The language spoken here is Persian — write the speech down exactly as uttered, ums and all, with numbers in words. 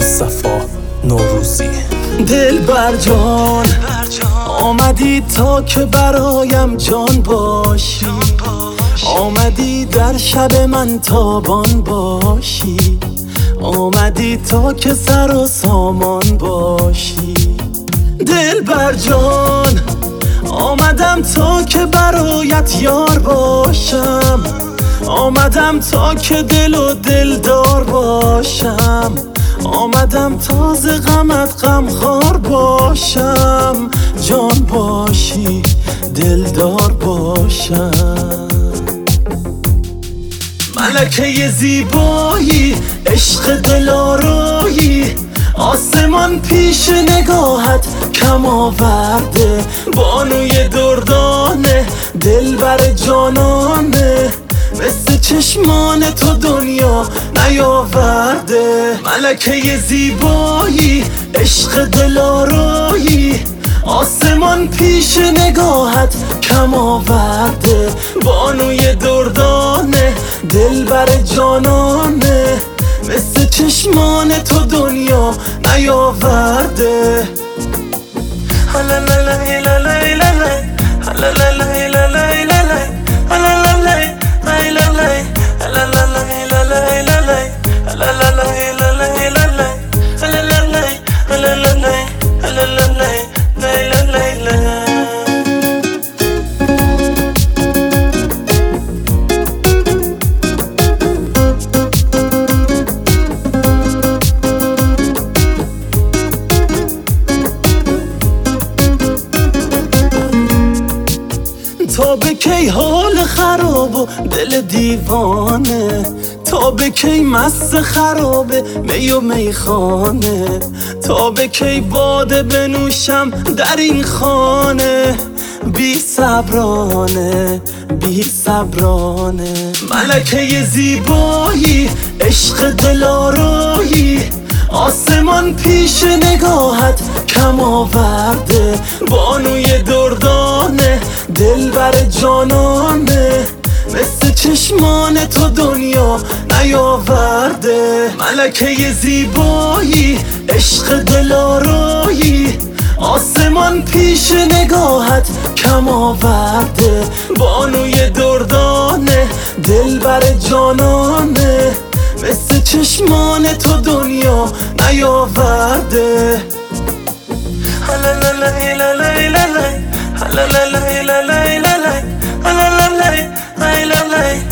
مصطفی نوروزی. دلبر جان آمدی تا که برایم جان باشی، آمدی در شب من تابان باشی، آمدی تا که سر و سامان باشی. دلبر جان آمدم تا که برایت یار باشم، آمدم تا که دل و دلدار باشم، آمدم تا ز غمت غمخوار باشم، جان باشی دلدار باشم. ملکه زیبایی عشق دلارایی، آسمان پیش نگاهت کم آورده، بانوی دردانه دلبر جانانه، مثل چشمان تو دنیا نیاورده. ملکه زیبایی عشق دلارایی، آسمان پیش نگاهت کم آورده، بانوی دردانه دلبر جانانه، مثل چشمان تو دنیا نیاورده. تا به کی حال خراب و دل دیوانه، تا به کی مست خرابه می و میخانه، تا به کی باده بنوشم در این خانه، بی صبرانه بی صبرانه. ملکه زیبایی عشق دلارایی، آسمان پیش نگاهت کم آورده، بانوی دردانه دلبر جانانه، مثل چشمان تو دنیا نیاورده. ملکه زیبایی عشق دلارایی، آسمان پیش نگاهت کم آورده، بانوی دردانه دلبر جانانه، مثل چشمان تو دنیا نیاورده. La la la la la la la la la la la la la la la la